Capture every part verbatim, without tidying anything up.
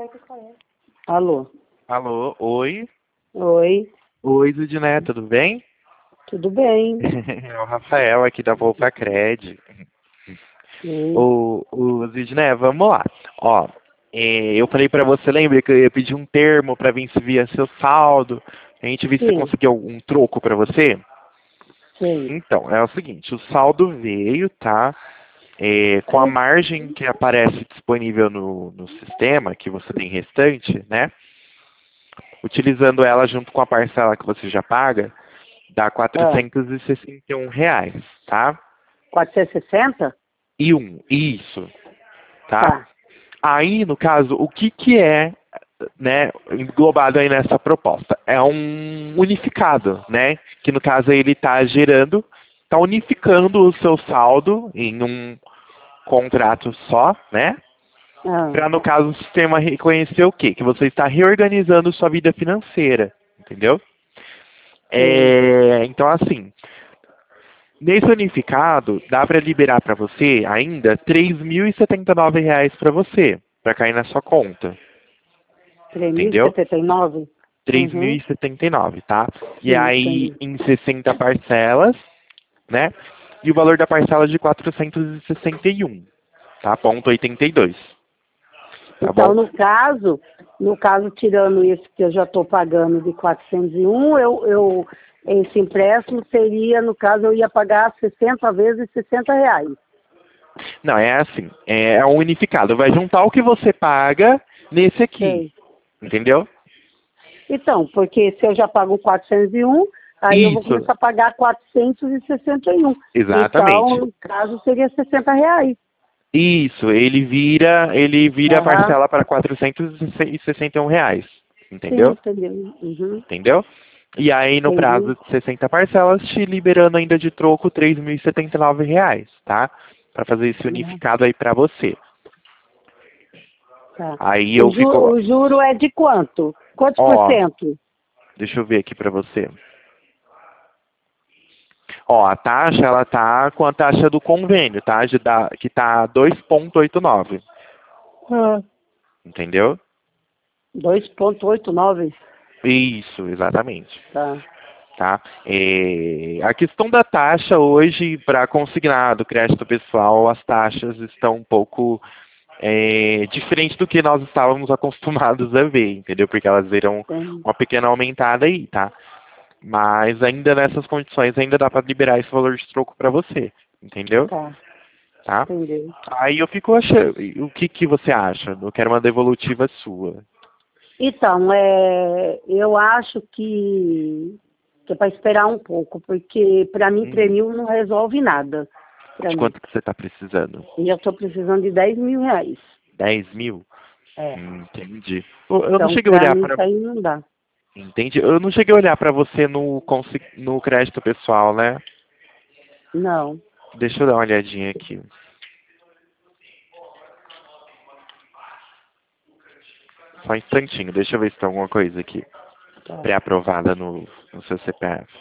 Alô? Alô, oi. Oi, Oi, Zudiné, tudo bem? tudo bem? É o Rafael aqui da Volta Cred. Sim, O, o Zudiné, vamos lá. Ó, é, eu falei pra você, lembra que eu ia pedir um termo pra ver se via seu saldo. A gente viu se sim, conseguiu algum troco pra você. sim. Então, é o seguinte, o saldo veio, tá? É, com a margem que aparece disponível no, no sistema, que você tem restante, né? Utilizando ela junto com a parcela que você já paga, dá Ah, quatrocentos e sessenta e um reais, tá? quatrocentos e sessenta? E um, isso, tá? Tá. Aí, no caso, o que que é, né, englobado aí nessa proposta? É um unificado, né? Que no caso ele está gerando, está unificando o seu saldo em um contrato só, né? Ah, Para, no caso, o sistema reconhecer o quê? Que você está reorganizando sua vida financeira, entendeu? sim. É, então, assim, nesse unificado, dá para liberar para você ainda três mil e setenta e nove reais para você, para cair na sua conta, três mil e entendeu? setenta e nove? três mil Uhum. e setenta e nove, tá? E Sim, aí entendi. em sessenta parcelas, né? E o valor da parcela é de quatrocentos e sessenta e um, tá? Ponto oitenta e dois, tá Então, bom? no caso, no caso, tirando isso que eu já estou pagando de quatrocentos e um, eu, eu, esse empréstimo seria, no caso, eu ia pagar sessenta vezes sessenta reais. Não, é assim, é um unificado, vai juntar o que você paga nesse aqui, Sei. entendeu? Então, porque se eu já pago quatrocentos e um, aí eu vou Isso, começar a pagar quatrocentos e sessenta e um. Então, exatamente. no caso, seria sessenta reais. Isso, ele vira, ele vira a Aham. parcela para quatrocentos e sessenta e um reais, Sim, entendeu? entendeu? Uhum. Entendeu? E aí, no Entendi. prazo de sessenta parcelas, te liberando ainda de troco três mil e setenta e nove reais, tá? Para fazer esse Uhum. unificado aí para você. Tá. Aí O, eu ju fico, o juro é de quanto? Quantos por ó, cento? deixa eu ver aqui para você. Ó, a taxa, ela tá com a taxa do convênio, tá? De da, que tá dois vírgula oitenta e nove, Ah. entendeu? dois vírgula oitenta e nove. Isso, exatamente. Tá. Tá? É, a questão da taxa hoje, para consignado, crédito pessoal, as taxas estão um pouco é, diferente do que nós estávamos acostumados a ver, entendeu? Porque elas viram Tem. uma pequena aumentada aí, tá? Mas ainda nessas condições, ainda dá para liberar esse valor de troco para você, entendeu? Tá. Tá? Entendeu? Aí eu fico achando, o que que você acha? Eu quero uma devolutiva sua. Então, é, eu acho que, que é para esperar um pouco, porque para mim, três Hum, mil não resolve nada para de mim. quanto que você está precisando? E eu estou precisando de dez mil reais. Dez mil? É. Hum, entendi. Eu eu não Então, cheguei a para olhar mim, para. isso aí não dá. Entendi. Eu não cheguei a olhar para você no, consi- no crédito pessoal, né? Não. Deixa eu dar uma olhadinha aqui. Só um instantinho, deixa eu ver se tem alguma coisa aqui Tá. pré-aprovada no, no seu C P F.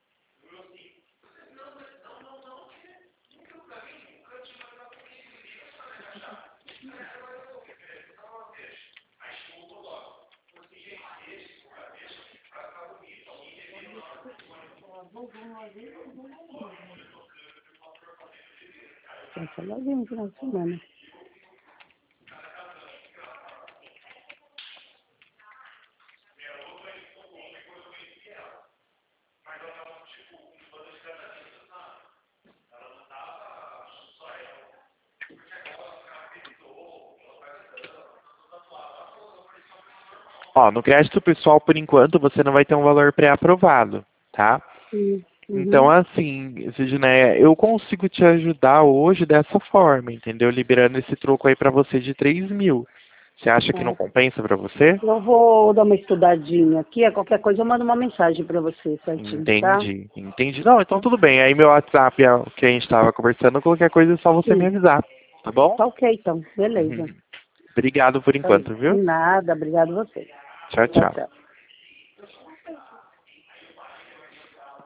Essa é logo no final de semana. Ó, no crédito pessoal, por enquanto, você não vai ter um valor pré-aprovado, tá? Sim. Então, Uhum. assim, Sidneia, eu consigo te ajudar hoje dessa forma, entendeu? Liberando esse troco aí pra você de três mil. Você acha que não Tá. compensa pra você? Eu vou dar uma estudadinha aqui. A qualquer coisa eu mando uma mensagem para você certinho, tá? Entendi, entendi. Não, então tudo bem. Aí meu WhatsApp é o que a gente estava conversando, qualquer coisa é só você me Sim. avisar, tá bom? Tá ok, então. Beleza. Obrigado por Tá. enquanto, De viu? nada. Obrigado a você. Tchau, Tchau, tchau. tchau.